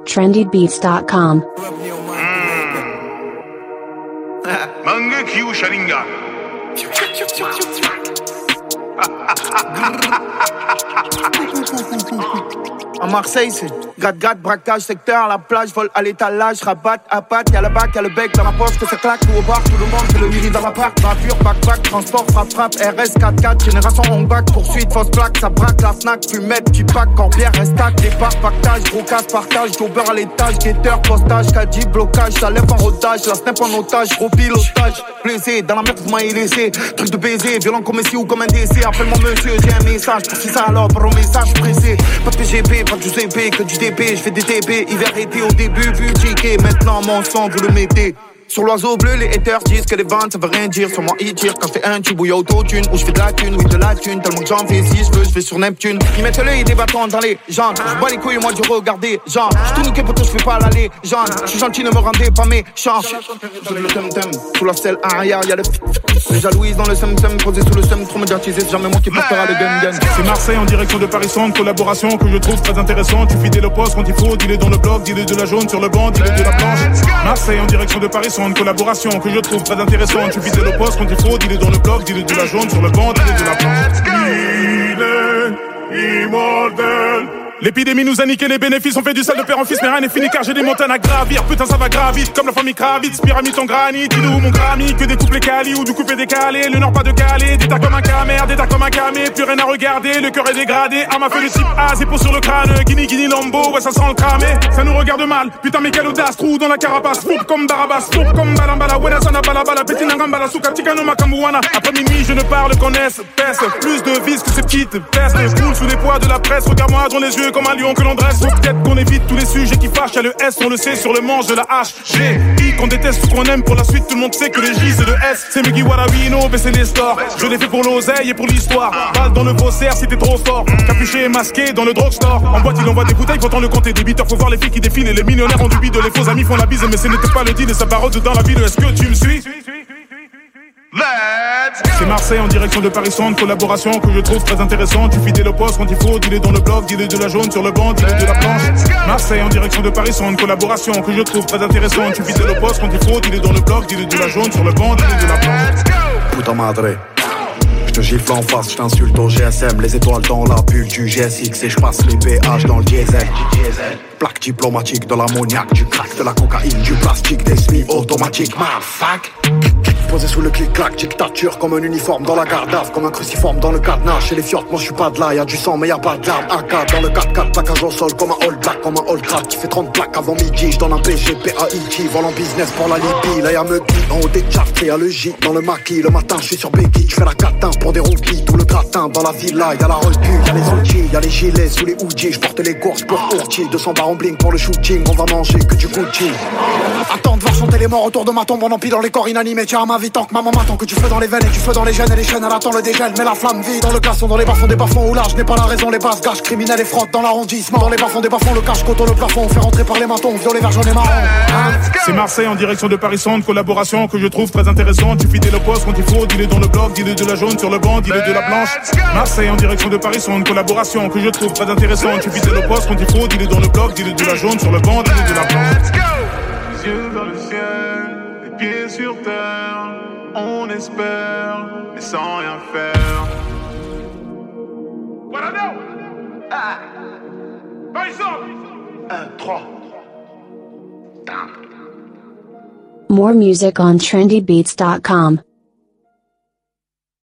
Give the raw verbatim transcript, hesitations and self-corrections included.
trendy beats dot com. Mange Kyu Sharinga. À Marseille, c'est gade-gade, braquage, secteur, la plage, vol à l'étalage, rabat, à patte, y'a le bac, y'a le bec dans ma poche, que ça claque, tout au bar, tout le monde, c'est le midi dans l'appart, gravure, backpack, transport, frappe, frappe, R S quatre-quatre, génération on back, poursuite, fausse plaque, ça braque, la snack, fumette, petit pack, corbière, restac, départ, pactage, brocage, partage, jobber à l'étage, guetteur, postage, caddie, blocage, ça lève en rodage, la snap en otage, gros pilotage, blessé, dans la merde, vous m'avez laissé, truc de baiser, violent comme ici ou comme un décès, appelle-moi monsieur, j'ai un message, si ça alors, par un message pressé, pas de P G P, pas du C P, que du D P, je fais des T P, hiver été au début, vu ticket, maintenant mon sang vous le mettez. Sur l'oiseau bleu, les haters disent que les ventes ça veut rien dire. Sur moi ils tirent quand je fais un tube ou y'a auto-tune. Ou je fais de la thune, oui de la thune. Tellement que j'en fais si je veux, je vais sur Neptune. Ils mettent l'œil et des bâtons dans les jambes. Je bois les couilles moi du regarder, genre. J'suis tout niqué pour toi, je fais pas l'aller, genre. J'suis gentil, ne me rendez pas méchant. Sous le tem-tem, sous la selle arrière, y'a le les jalouises dans le sem-sem. Posé sous le sem, trop médiatisé, c'est jamais moi qui portera le gun-gun. C'est Marseille en direction de Paris Centre, collaboration que je trouve très intéressante. Tu fidèle au poste quand il faut, dis-le dans le bloc, dis-le de la jaune sur le banc, dis-le de la planche. Marseille en direction de Paris Centre, collaboration que je trouve très intéressant. Tu fidèle au poste quand il faut, dis-le dans le bloc, dis-le de la jaune sur le banc, dis-le de la planche. Il est immortel. L'épidémie nous a niqué les bénéfices, on fait du sale de père en fils, mais rien n'est fini car j'ai des montagnes à gravir. Putain ça va grave vite, comme la famille Kravitz, pyramide en granit, dis-nous mon Grammy, que des couplets Cali ou du coupé décalé, le nord pas de Calais, des tas comme un camé, des tas comme un camé, plus rien à regarder, le cœur est dégradé, à ma feuille de type A, c'est pour sur le crâne, Guinea, Guinea, Lambo, ouais ça sent le cramé, ça nous regarde mal, putain mais quelle audace, trou dans la carapace, foupe comme Barabas, foupe comme Balambala, Wena Sana Balabala, Petina Gambala, Souka, Tikano Makambuana, après minuit je ne parle qu'en S, peste, plus de vis que ces petites pestes, coule sous les poids de la presse, regarde-moi dans les yeux comme un lion que l'on dresse. Faut peut-être qu'on évite tous les sujets qui fâchent. Y'a le S, on le sait, sur le manche de la H. G, I, qu'on déteste ou qu'on aime pour la suite. Tout le monde sait que le J c'est le S. C'est Muggy Warawino, baisser les stores. Je l'ai fait pour l'oseille et pour l'histoire. Balle dans le faussaire si t'es trop fort. Capuché et masqué dans le drugstore. En boîte il envoie des bouteilles, faut le compter. Des beaters, faut voir les filles qui défilent. Et les millionnaires ont du bide. Les faux amis font la bise. Mais ce n'était pas le deal et sa parole dans la ville. Est-ce que tu me suis? C'est Marseille en direction de Paris Centre, collaboration que je trouve très intéressante. Tu fidèle au poste quand il faut, dis-le dans le bloc, dis-le de la jaune sur le banc, dis-le de la planche. Marseille en direction de Paris Centre, collaboration que je trouve très intéressante. Tu fidèle au poste quand il faut, dis-le dans le bloc, dis-le de la jaune sur le banc, dis-le de la planche. Putain madre, je te gifle en face, je t'insulte au G S M. Les étoiles dans la bulle du G S X et je passe les péages dans le diesel. Plaque diplomatique, de l'ammoniaque, du crack, de la cocaïne, du plastique, des semi-automatiques. Motherfuck. Posé sous le clic-clac, dictature comme un uniforme dans la garde-ave, comme un cruciforme dans le cadenas. Chez les fjords, moi je suis pas de là, y'a du sang mais y'a pas de larmes. A K dans le quatre quatre, plaquage au sol comme un all black, comme un all crap qui fait trente plaques avant midi. J'donne un P G, P A I T, vol en business pour la Libye. Là y'a Muggy, en haut des charts, et y'a le J dans le maquis. Le matin je suis sur Becky, j'fais la catin pour des roupies. Tout le gratin dans la villa, y'a la recul, y'a les outils, y'a les gilets sous les hoodies. J'porte les courses pour Ourti, deux cents barres en bling pour le shooting. On va manger que du Gucci. Attends de voir chanter les morts autour de ma tombe, on empile dans les corps inanimés. Tiens à ma vie tant que maman m'attend, que tu fais dans les veines et tu fais dans les gènes et les chaînes. Elle attend le dégel, mais la flamme vit dans le glaçon, dans les bas-fonds des bas-fonds où là je n'ai pas la raison. Les basses gâches criminels et frottent dans l'arrondissement. Dans les bas-fonds des bas-fonds, le cache coton le plafond, on fait rentrer par les mentons, violet vert jaune et marron. Hein? C'est Marseille en direction de Paris Centre, collaboration que je trouve très intéressante. Tu fidèle au poste quand il faut, dis-le dans le bloc, dis-le de la jaune sur le banc, dis-le de la blanche. Marseille en direction de Paris Centre, collaboration que je trouve très intéressante. Tu fidèle au poste quand il faut, dis-le dans le bloc, dis-le de la jaune sur le banc, dis-le de la blanche. Les yeux dans le ciel, les pieds sur terre, on espère, mais sans rien faire. What I know? Ah. Paris Centre. Un, trois. More music on trendy beats dot com.